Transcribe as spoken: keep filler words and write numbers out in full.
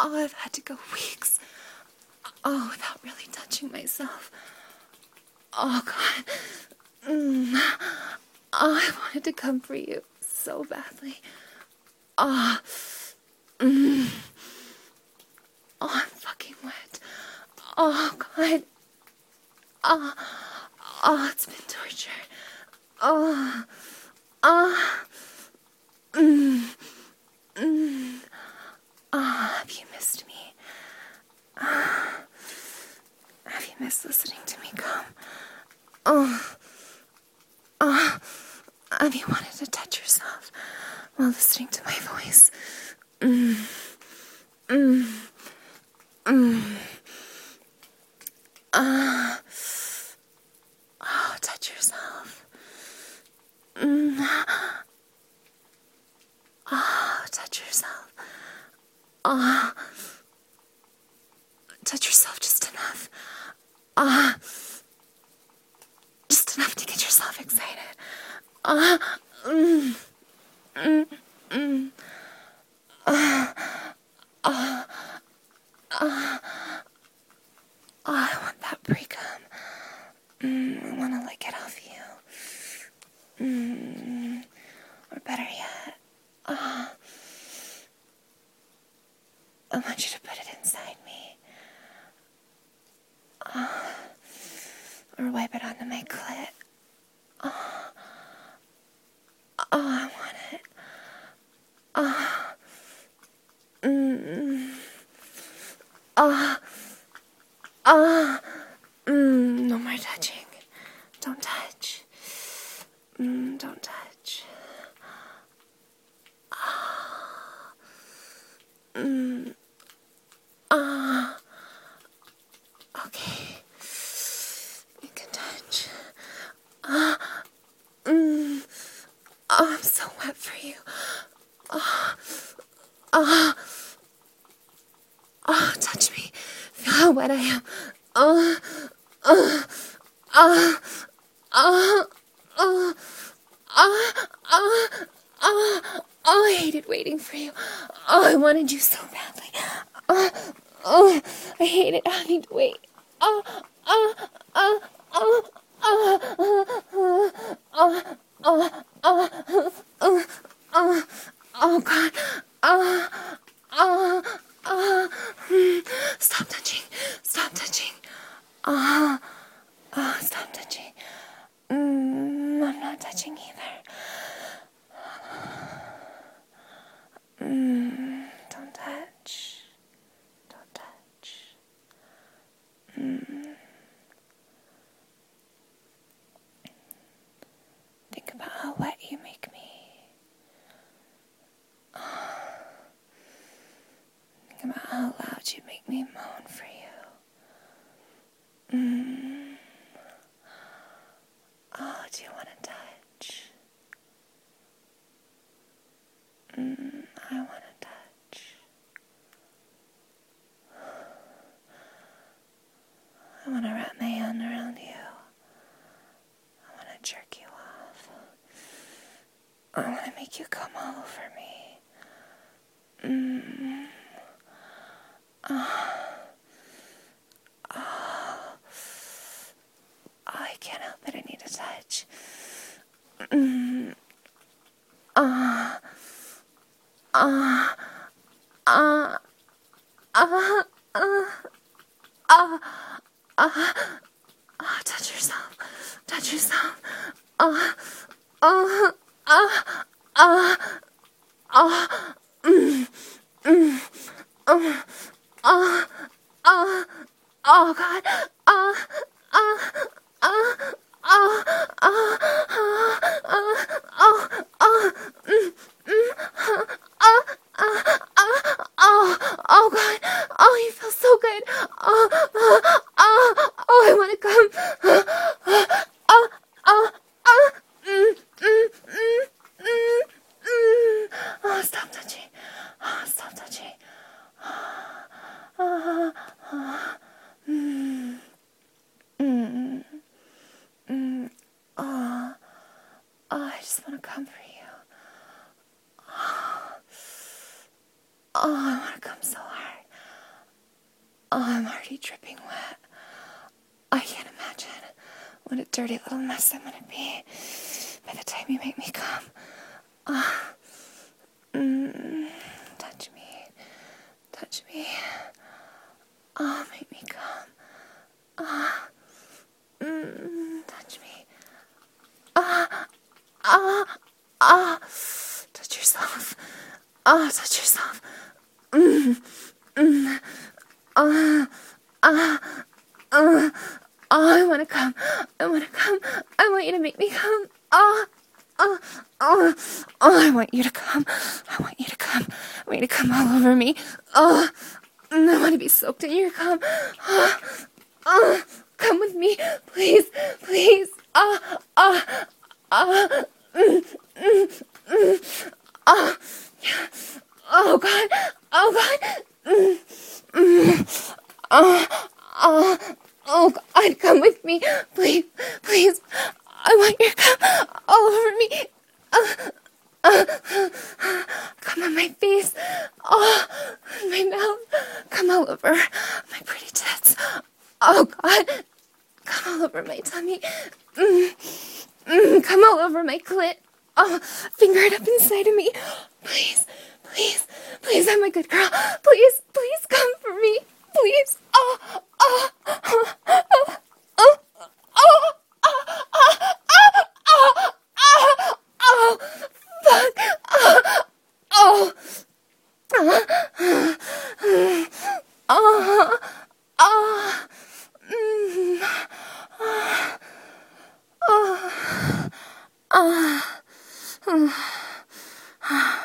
Oh, I've had to go weeks. Oh, without really touching myself. Oh, God. Mm. Oh, I wanted to come for you so badly. Oh. Mm. Oh, I'm fucking wet. Oh, God. Oh. Oh, it's been torture. Oh. Oh. Mm. Mm. Oh, have you missed me? Oh. Have you missed listening to me come? Oh. Oh. Have you wanted to touch yourself while listening to my voice? Mm. Mm. Mm. Uh. Oh, touch yourself. Mm. Oh, touch yourself. Oh. Touch yourself just enough. Ah. Uh, just enough to get yourself excited. Ah. Uh, mm. Mm. Mm. Ah. Ah. Ah. Oh, I want that pre-cum. Mm, I want to lick it off you. Mm, or better yet, oh, I want you to put it inside me. Oh, or wipe it onto my clit. Oh, oh, I want it. Oh, mm, oh, oh, mm, no more touching. Don't touch. Mm, don't touch. Ah. Mm. Ah. Okay. You can touch. Ah. Mm. Oh, I'm so wet for you. Ah. Ah. Oh, touch me. Feel how wet I am. Oh. Oh. Oh. Oh. Oh. Oh. Oh. Oh. Oh, I hated waiting for you. Oh, I wanted you so badly. Oh. Oh. I hated having to wait. Oh. Oh. Oh. Oh. Oh. Oh. Oh. Oh. Oh. Oh. Oh. Oh, God. Oh. Oh. Oh. Stop touching. Stop touching. Oh. Oh, stop touching. Mm, I'm not touching either. Mm, don't touch. Don't touch. Mm. Think about how wet you make me. Think about how loud you make me moan for you. Mm. Oh, do you want to touch? Mm, I want to touch. I want to wrap my hand around you. I want to jerk you off. I want to make you come all over me. Mm. Oh. Oh. I can't help it. I need a touch. Mm. Oh. Oh. Oh. Oh. Oh. Oh. Oh. Oh. Touch yourself. Touch yourself. Oh. Oh. Oh. Oh. Oh. Mm. Mm. Oh. Oh. Oh. Oh, God. Oh. Oh. Oh. Oh. Oh. Oh. Oh. Oh. Oh. Mm. Mm. Oh. Oh. Oh. Oh. Oh, God. Oh, you feel so good. Oh. Oh. Oh. Oh, I want to come. Oh. Oh. Oh. Oh. Mm. Mm. Mm. Mm. Mm. Oh, stop touching. Oh, stop touching. Oh. Oh. Mm. Mm. Mm. Oh. Oh, I just want to come for you. Oh, I want to come so hard. already dripping wet. I can't imagine what a dirty little mess I'm gonna be by the time you make me come. Ah, mm, touch me, touch me. Oh, make me come. Ah, mm, touch me. Ah, ah, ah. Touch yourself. Ah, touch yourself. Mm, mm, ah, ah, ah. Oh, I want to come. I want to come. I want you to make me come. Oh, oh, oh, oh, I want you to come. I want you to come. I want you to come all over me. Oh, I want to be soaked in your cum. Oh, oh, come with me. Please, please. Oh, oh, oh, mm, mm, mm. Oh, oh, God. Oh, God. Mm, mm. Oh, oh. Oh, God, come with me. Please, please. I want your cum all over me. Uh, uh, come on my face. Oh, my mouth. Come all over my pretty tits. Oh, God. Come all over my tummy. Mm, mm, come all over my clit. Oh, finger it up inside of me. Please, please, please, I'm a good girl. Please, please come for me. Please. Oh, oh, oh, oh, oh, oh, oh, oh, oh, oh, oh, oh, fuck. Oh, oh, oh, oh, mm, oh, oh, oh.